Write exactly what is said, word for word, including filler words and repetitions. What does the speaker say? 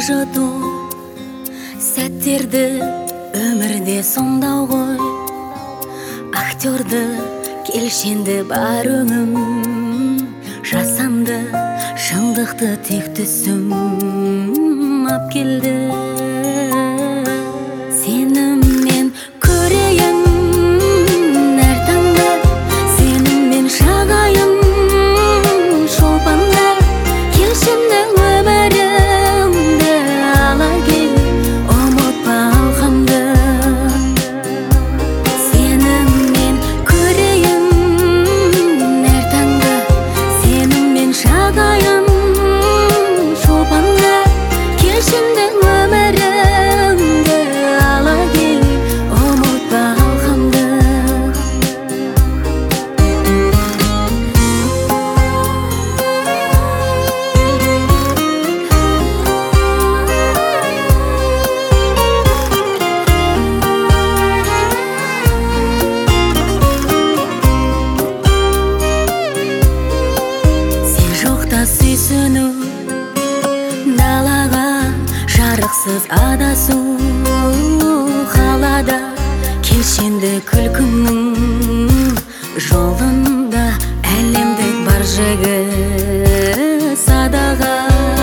жашатуу сәттерді өмірде сомдау ғой, актерді келшенді бар өңім, жасанды шындықты тек түсім ап келді. Сеніммен көрейін әр таңда, сеніммен шағайын шолпанда, келшімді өмірімді ала кел, ұмытпа алқамды. Сеніммен көрейін әр таңда, сеніммен шағайын шолпанда, келшімді өмірімді ала кел, ұмытпа алқамды. Сен жоқта сүйсіну, далаға жарықсыз адасу, қалада келшенді күлкімнің жолында әлемдік бар жігі садаға.